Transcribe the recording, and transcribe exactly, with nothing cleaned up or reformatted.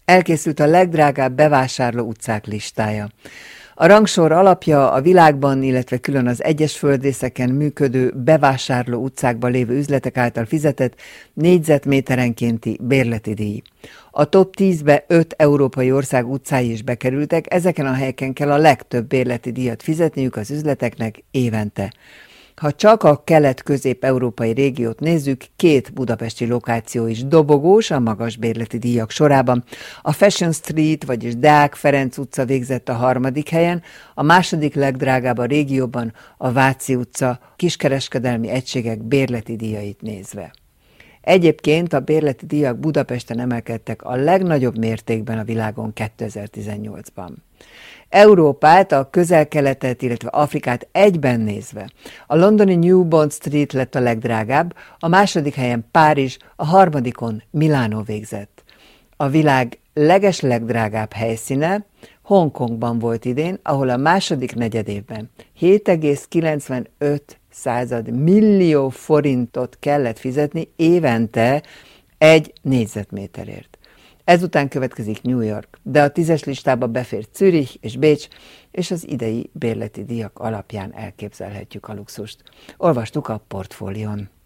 Elkészült a legdrágább bevásárló utcák listája. A rangsor alapja a világban, illetve külön az egyes földrészeken működő bevásárló utcákban lévő üzletek által fizetett négyzetméterenkénti bérleti díj. A top tízbe öt európai ország utcái is bekerültek, ezeken a helyeken kell a legtöbb bérleti díjat fizetniük az üzleteknek évente. Ha csak a kelet-közép-európai régiót nézzük, két budapesti lokáció is dobogós a magas bérleti díjak sorában. A Fashion Street, vagyis Deák Ferenc utca végzett a harmadik helyen, a második legdrágább a régióban a Váci utca kiskereskedelmi egységek bérleti díjait nézve. Egyébként a bérleti díjak Budapesten emelkedtek a legnagyobb mértékben a világon kétezer-tizennyolcban. Európát, a Közel-Keletet, illetve Afrikát egyben nézve, a londoni New Bond Street lett a legdrágább, a második helyen Párizs, a harmadikon Milánó végzett. A világ legeslegdrágább helyszíne Hongkongban volt idén, ahol a második negyedévben hét egész kilencvenöt millió forintot kellett fizetni évente egy négyzetméterért. Ezután következik New York, de a tízes listába befér Zürich és Bécs, és az idei bérleti díjak alapján elképzelhetjük a luxust. Olvastuk a Portfólión.